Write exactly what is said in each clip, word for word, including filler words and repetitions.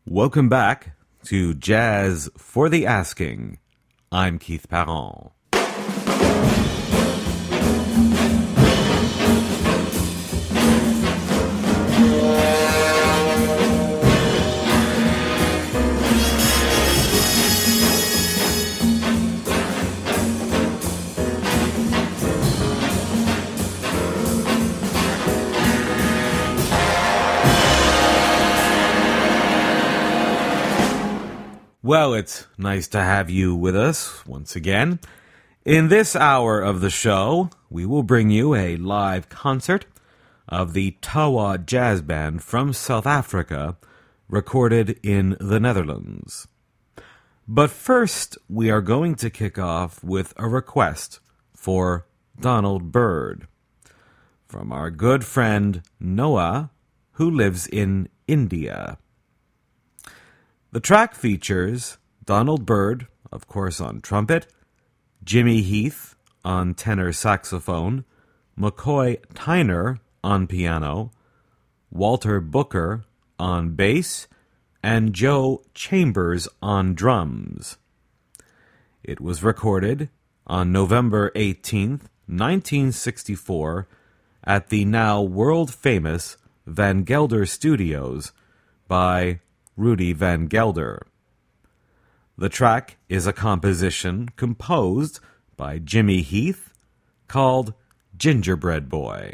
Welcome back to Jazz for the Asking. I'm Keith Parent. Well, it's nice to have you with us once again. In this hour of the show, we will bring you a live concert of the Tawa Jazz Band from South Africa, recorded in the Netherlands. But first, we are going to kick off with a request for Donald Byrd from our good friend Noah, who lives in India. The track features Donald Byrd, of course, on trumpet, Jimmy Heath on tenor saxophone, McCoy Tyner on piano, Walter Booker on bass, and Joe Chambers on drums. It was recorded on November eighteenth, nineteen sixty-four, at the now world-famous Van Gelder Studios by Rudy Van Gelder. The track is a composition composed by Jimmy Heath called Gingerbread Boy.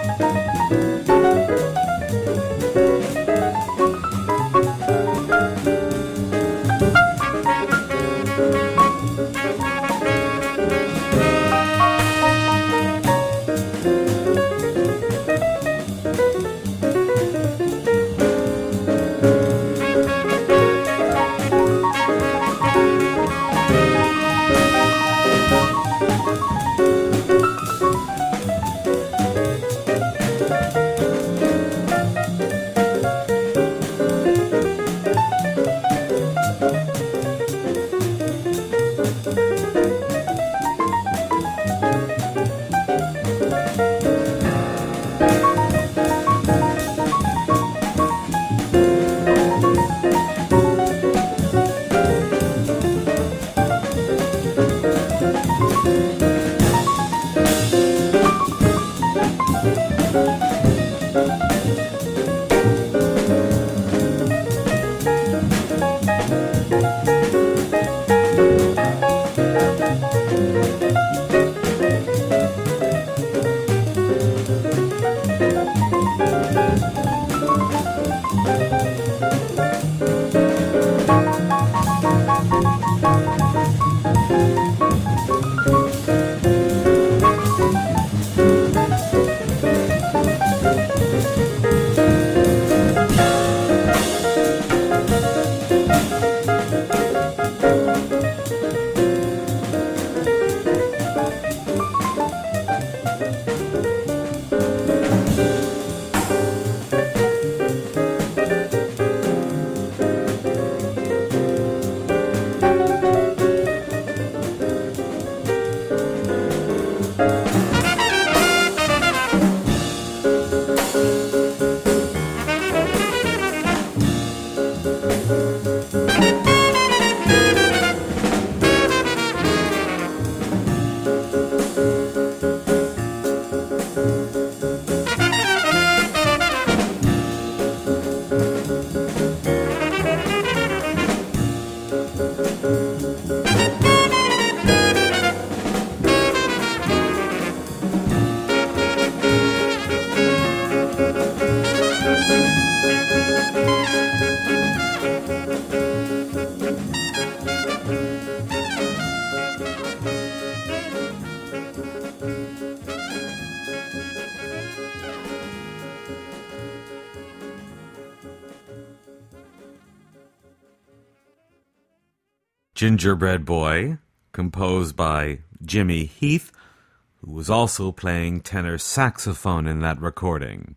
Gingerbread Boy, composed by Jimmy Heath, who was also playing tenor saxophone in that recording.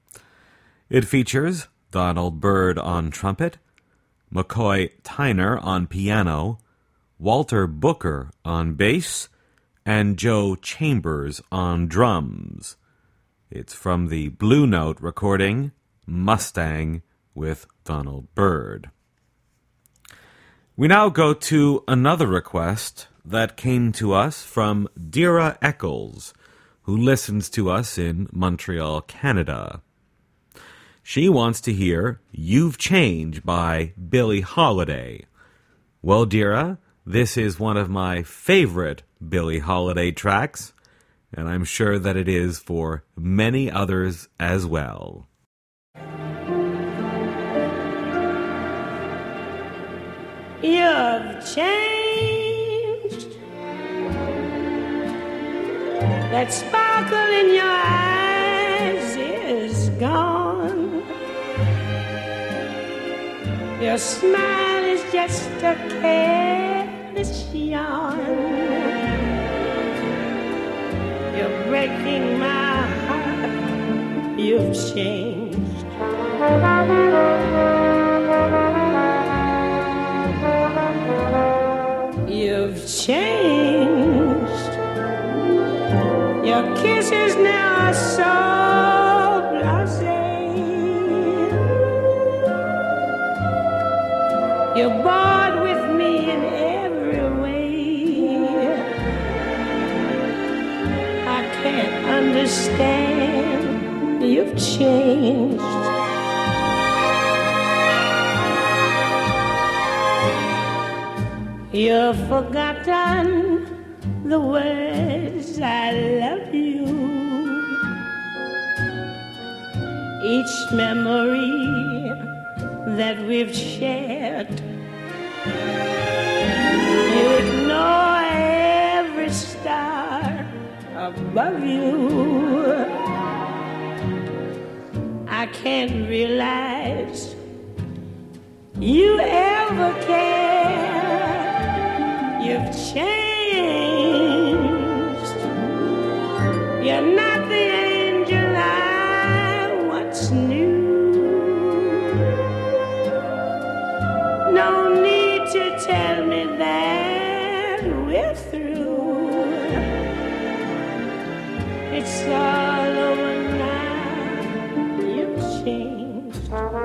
It features Donald Byrd on trumpet, McCoy Tyner on piano, Walter Booker on bass, and Joe Chambers on drums. It's from the Blue Note recording, Mustang with Donald Byrd. We now go to another request that came to us from Dira Eccles, who listens to us in Montreal, Canada. She wants to hear You've Changed by Billie Holiday. Well, Dira, this is one of my favorite Billie Holiday tracks, and I'm sure that it is for many others as well. You've changed. That sparkle in your eyes is gone. Your smile is just a careless yawn. You're breaking my heart. You've changed. You've changed. Your kisses now are so blasé. You're bored with me in every way. I can't understand. You've changed. You've forgotten the words I love you. each memory that we've shared. You ignore every star above you. I can't realize you ever cared. You've changed. You're not the angel I once knew. No need to tell me that we're through. It's all over now. You've changed.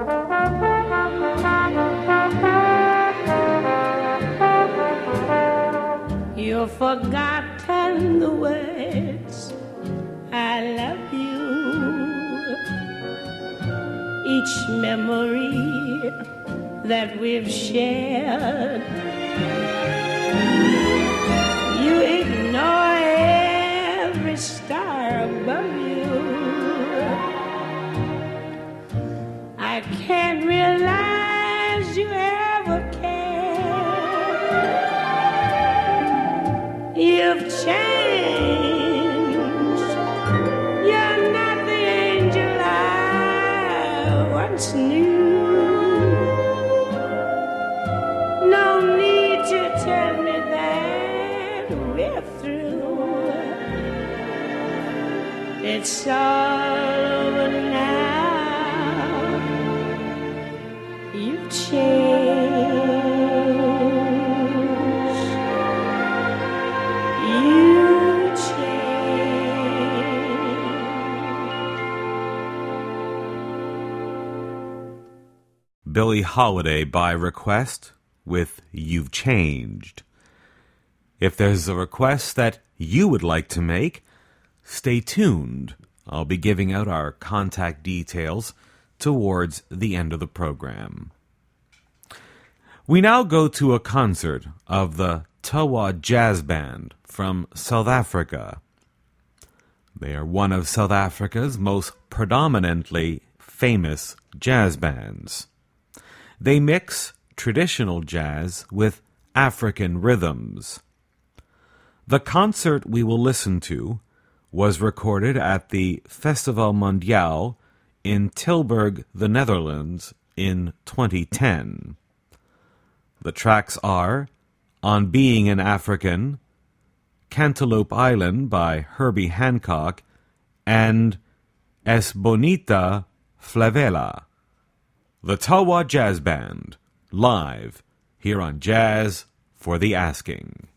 You've forgotten the words I love you. Each memory that we've shared. You ignore every star above you. I can't realize you ever cared. You've changed. You're not the angel I once knew. No need to tell me that we're through. It's all over now. You've changed. You changed. Billie Holiday by request with You've Changed. If there's a request that you would like to make, stay tuned. I'll be giving out our contact details towards the end of the program. We now go to a concert of the Tawa Jazz Band from South Africa. They are one of South Africa's most predominantly famous jazz bands. They mix traditional jazz with African rhythms. The concert we will listen to was recorded at the Festival Mondial in Tilburg, the Netherlands, in twenty ten. The tracks are On Being an African, Cantaloupe Island by Herbie Hancock, and Es Bonita Flavela. The Tawa Jazz Band, live here on Jazz for the Asking.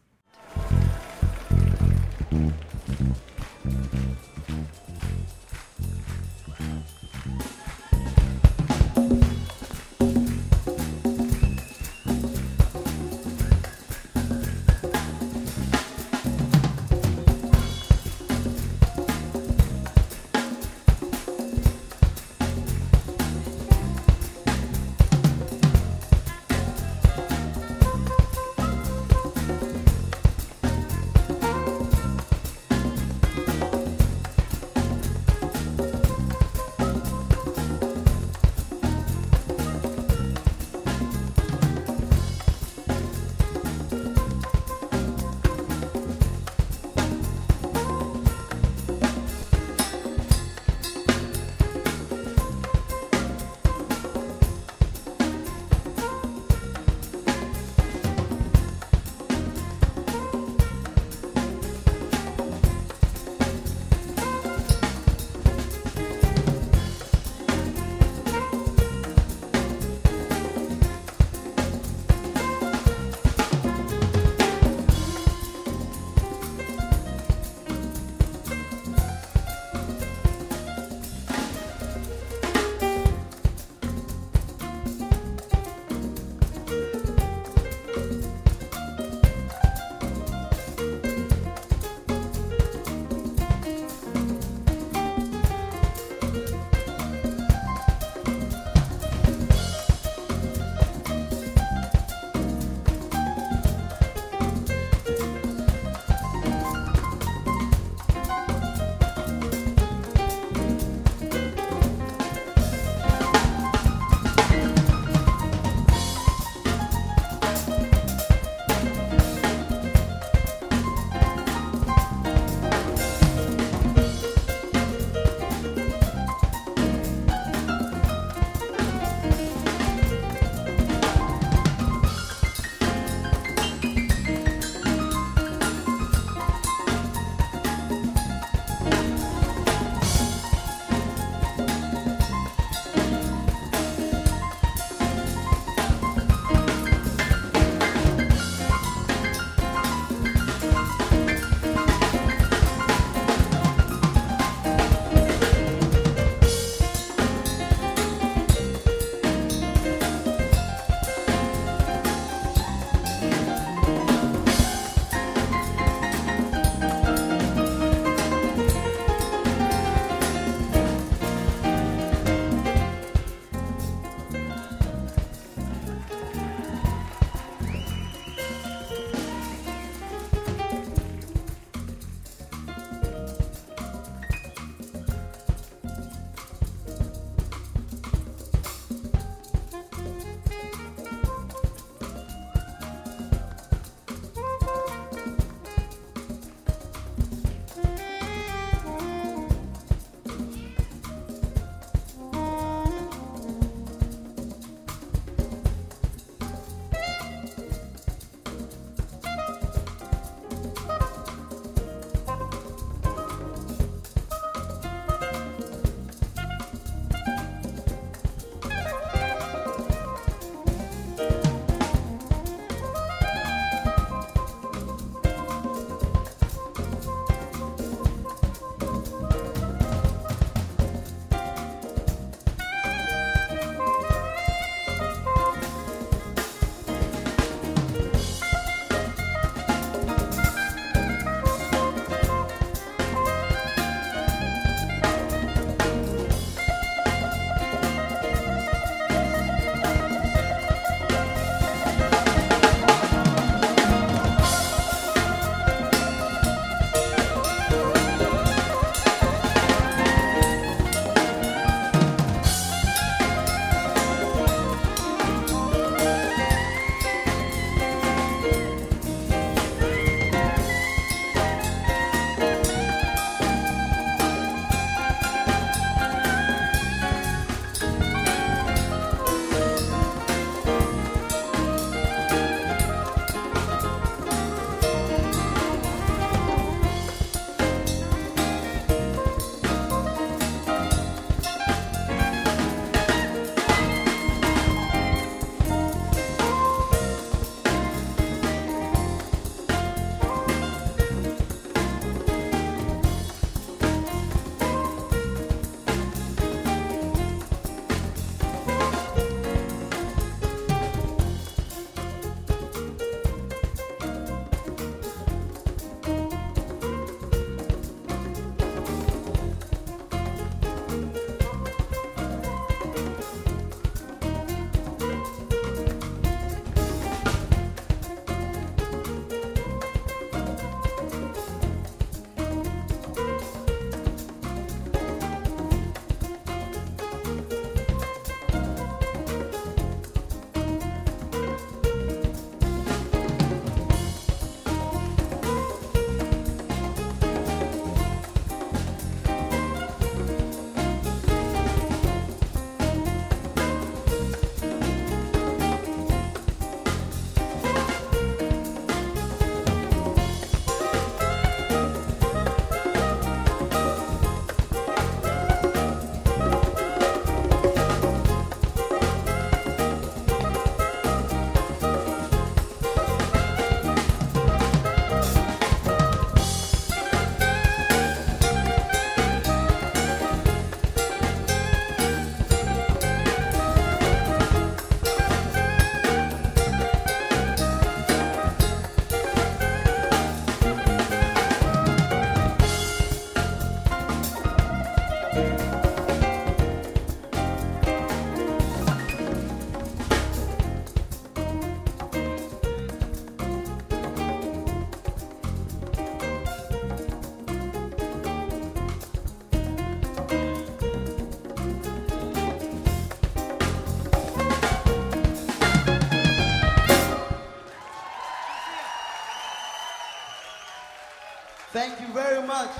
you very much.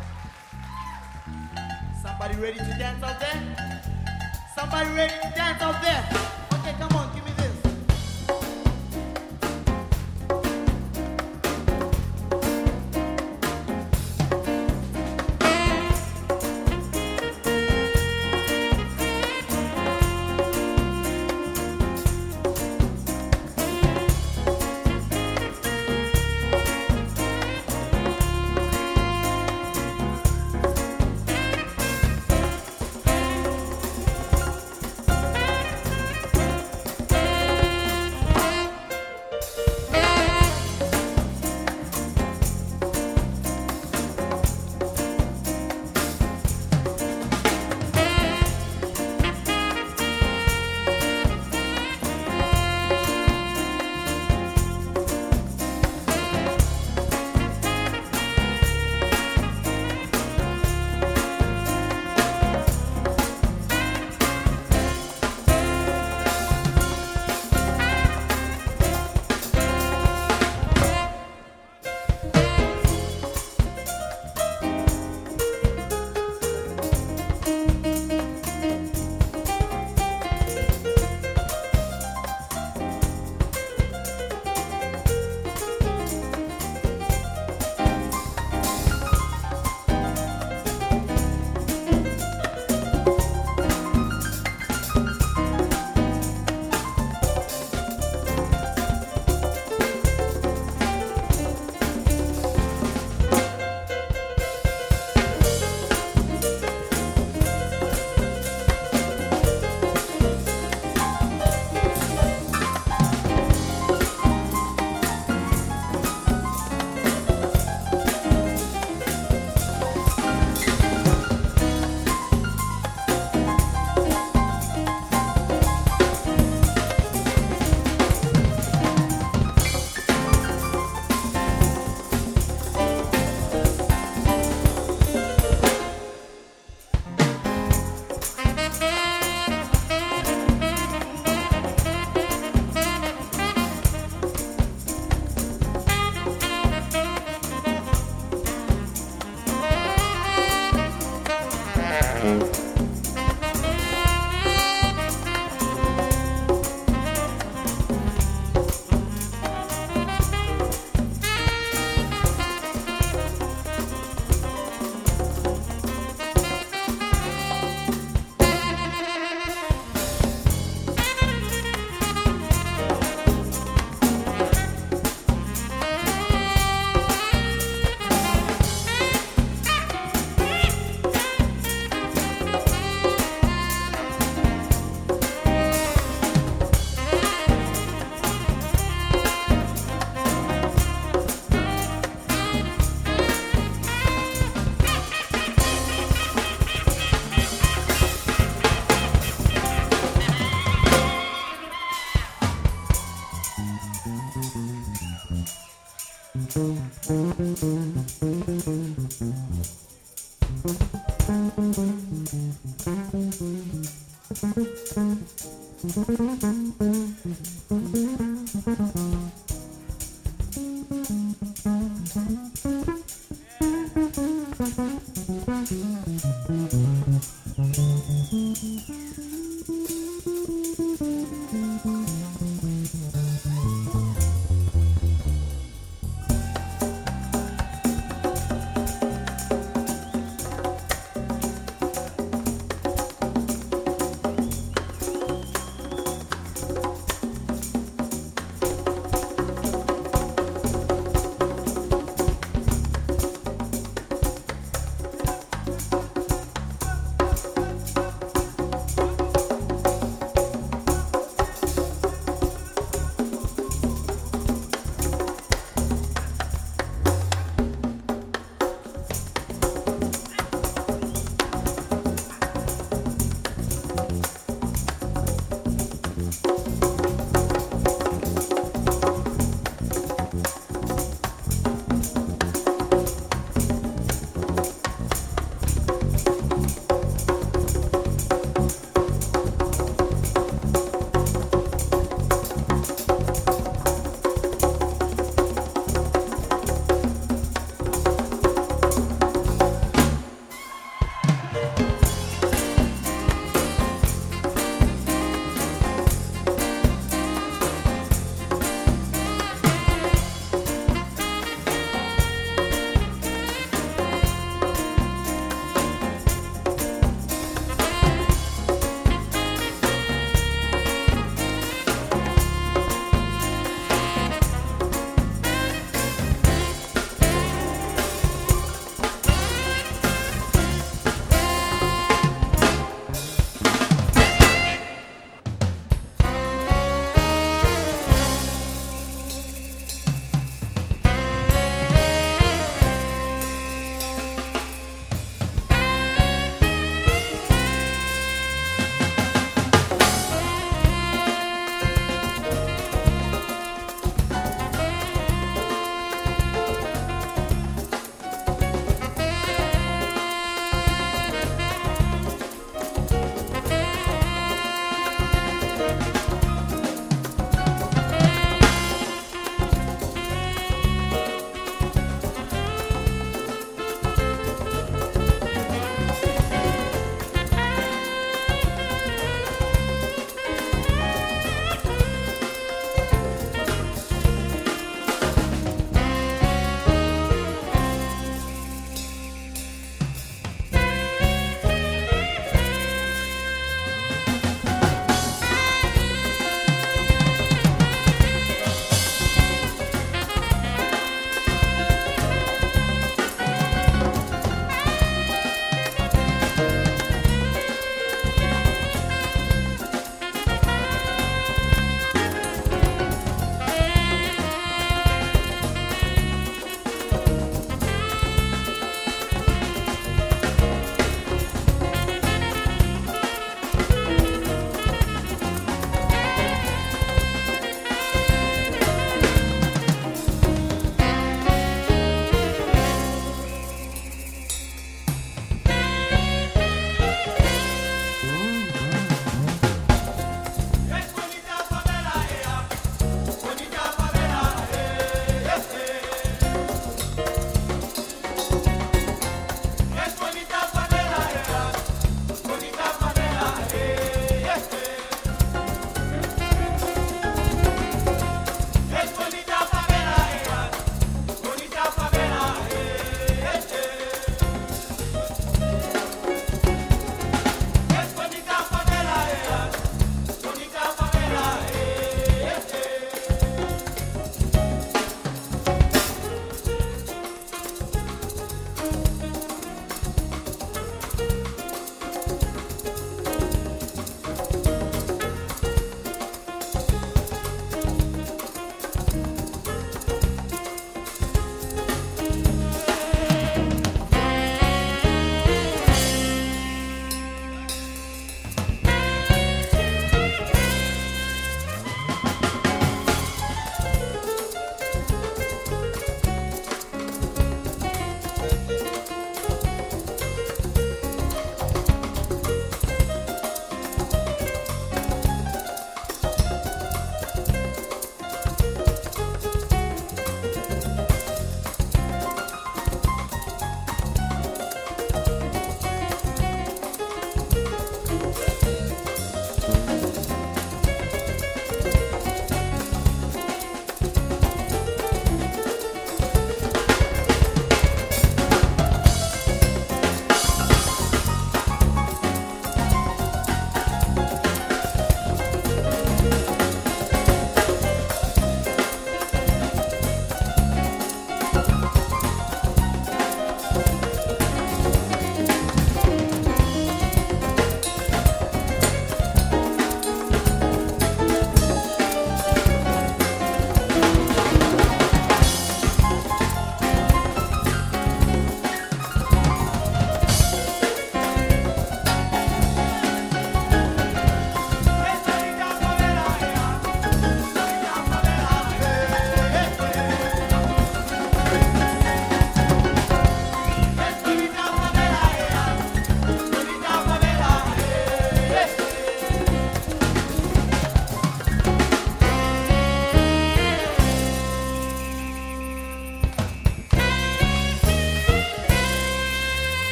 Somebody ready to dance out there? Somebody ready to dance out there? Okay, come on, give me this.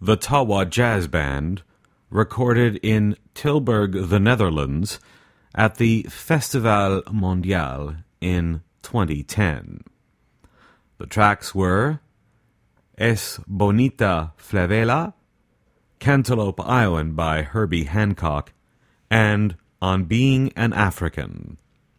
the Tawa Jazz Band, recorded in Tilburg, the Netherlands, at the Festival Mondial in twenty ten. The tracks were Es Bonita Flavela, Cantaloupe Island by Herbie Hancock, and On Being an African.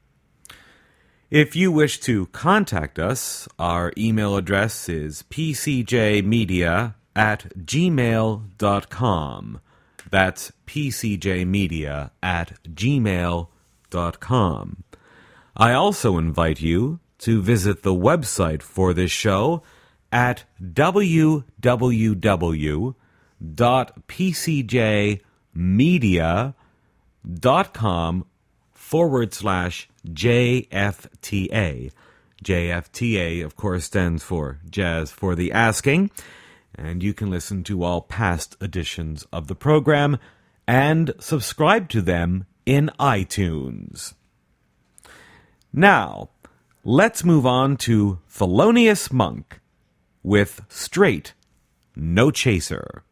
If you wish to contact us, our email address is p c j media at gmail dot com. That's p c j media at gmail dot com. I also invite you to visit the website for this show at www.pcjmedia.com forward slash JFTA. J F T A, of course, stands for Jazz for the Asking, and you can listen to all past editions of the program and subscribe to them in iTunes. Now, let's move on to Thelonious Monk with Straight, No Chaser.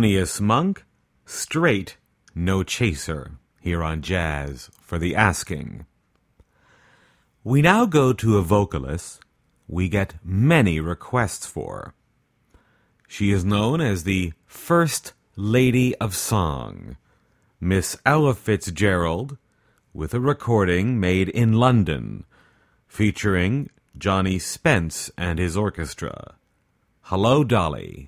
Thelonious Monk, Straight No Chaser, here on Jazz for the Asking. We now go to a vocalist we get many requests for. She is known as the First Lady of Song, Miss Ella Fitzgerald, with a recording made in London, featuring Johnny Spence and his orchestra. Hello, Dolly.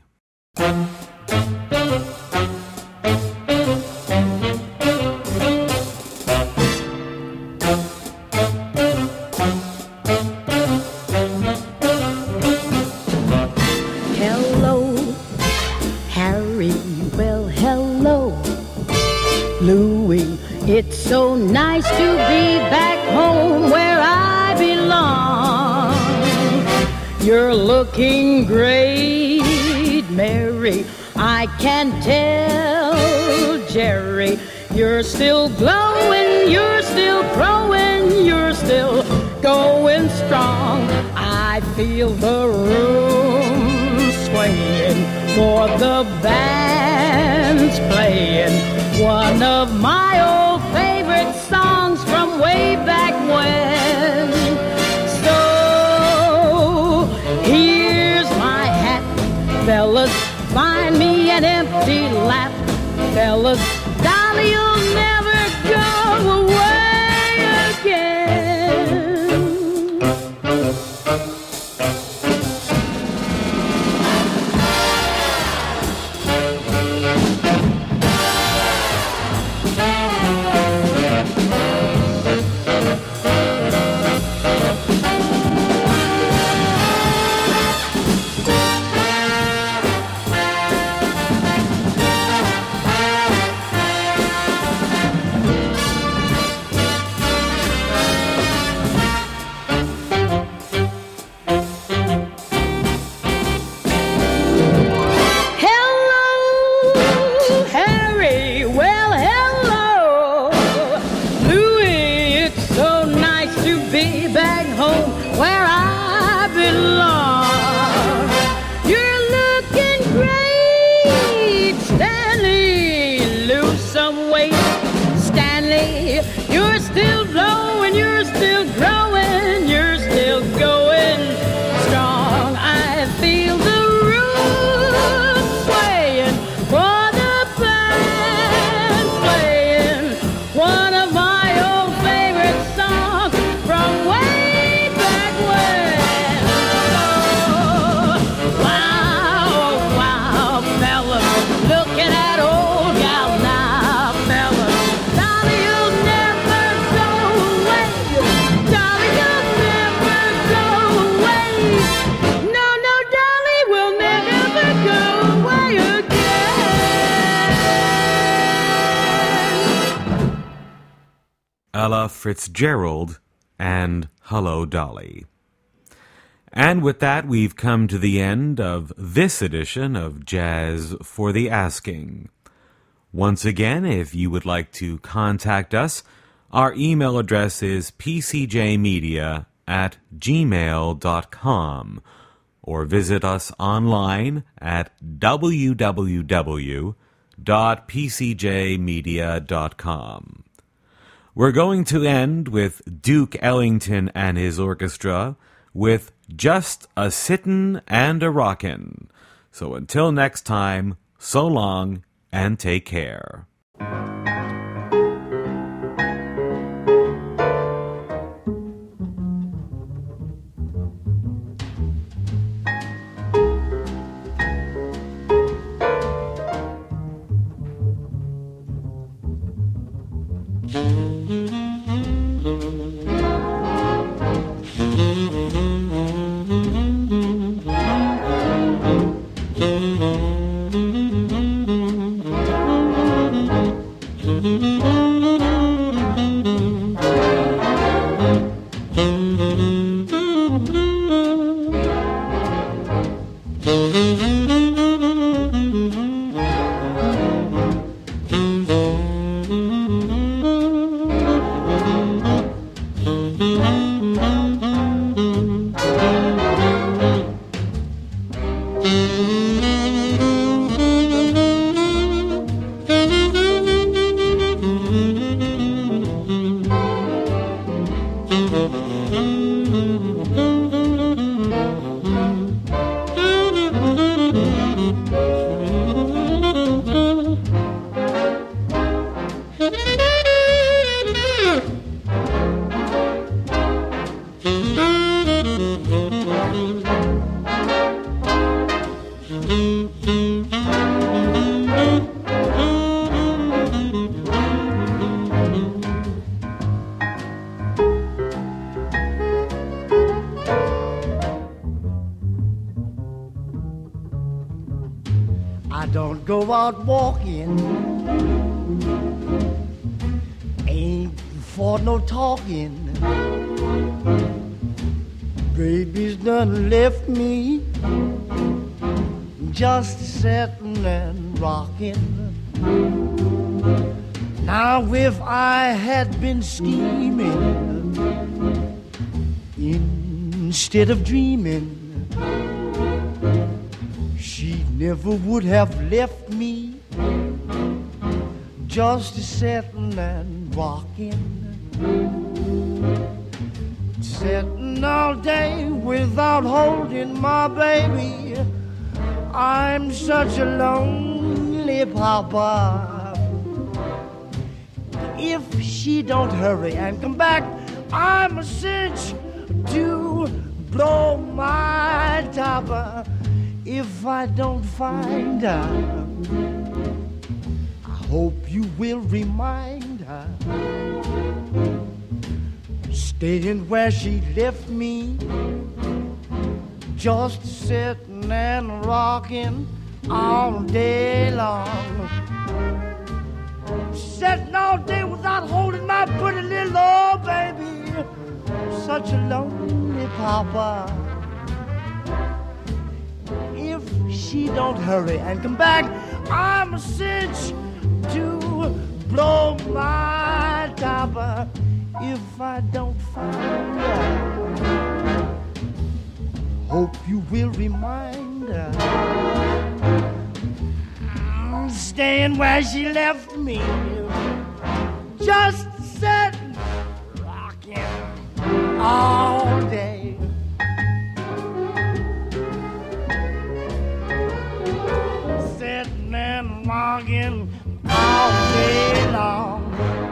It's so nice to be back home where I belong. You're looking great, Mary. I can tell, Jerry. You're still glowing, you're still growing, you're still going strong. I feel the room swaying for the band's playing one of my old favorite songs from way back when. So here's my hat, fellas, find me an empty lap, fellas, Dolly, you'll never go away again. Ella Fitzgerald and Hello, Dolly. And with that, we've come to the end of this edition of Jazz for the Asking. Once again, if you would like to contact us, our email address is p c j media at gmail dot com, or visit us online at w w w dot p c j media dot com. We're going to end with Duke Ellington and his orchestra with Just a Sittin' and a Rockin'. So until next time, so long and take care. out walking. Ain't for no talking. Baby's done left me just sitting and rocking. Now if I had been scheming instead of dreaming, she never would have left me just sitting and rocking. Sitting all day without holding my baby, I'm such a lonely papa. If she don't hurry and come back, I'm a cinch to blow my top. If I don't find her, I hope you will remind her, staying where she left me, just sitting and rocking all day long. Sitting all day without holding my pretty little old baby, such a lonely papa. If she don't hurry and come back, I'm a cinch to blow my top. If I don't find her, hope you will remind her, I'm staying where she left me, just sitting, rocking all day. Sitting and rocking all day long.